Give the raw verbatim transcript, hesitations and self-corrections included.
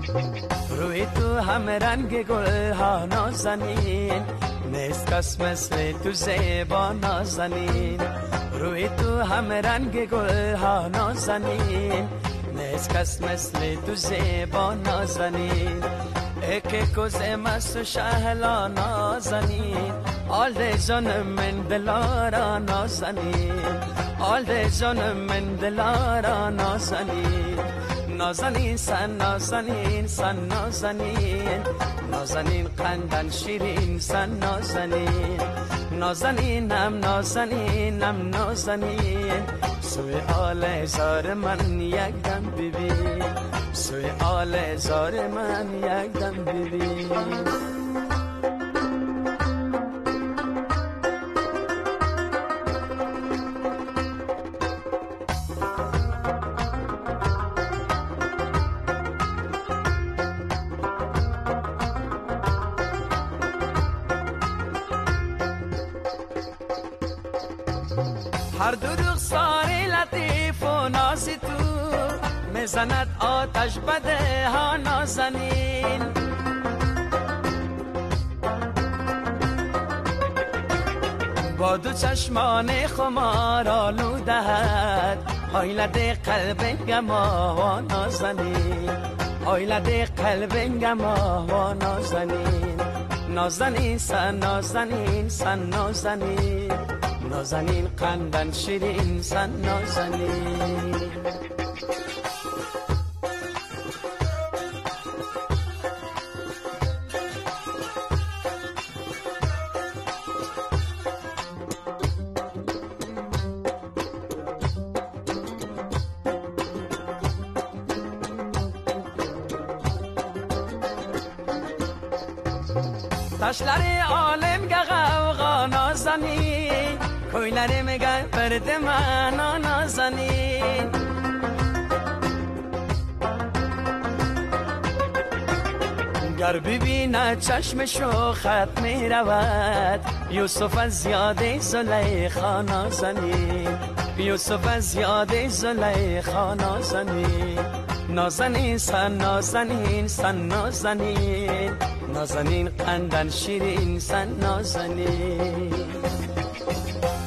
روی تو هم رنگ گل ها نازنین، نیست کس مثل تو زیبا نازنین. روی تو هم رنگ گل ها نازنین، نیست کس مثل تو زیبا نازنین. اکی کوز مست و شهلا نازنین، آل ده جان من دلارا نازنین، آل ده جان من دلارا نازنین. نازنین سن نازنین سن نازنین، نازنین قندن شیرین سن نازنین. نازنینم نازنینم نازنین، سوی آل زار من یک دم ببین، سوی آل زار من یک دم ببین. هر دو رخسار لطیف و نازی تو، میزند آتش بده ها نازنین. با دو چشمان خمار آلودهد، آیلده قلب گما و نازنین، آیلده قلب گما و نازنین. نازنین سن نازنین سن نازنین، نازنین قندن شیرین سن نازنین. تشلر عالم گه غوغا نازنین، کویلر میگه برد من نازنین. گر ببینه چشمشو خط می رود، یوسف از یاد زلیخا نازنین، یوسف از یاد زلیخا نازنین. نازنین سن نازنین سن نازنین، نازنین قندن شیرین سن نازنین.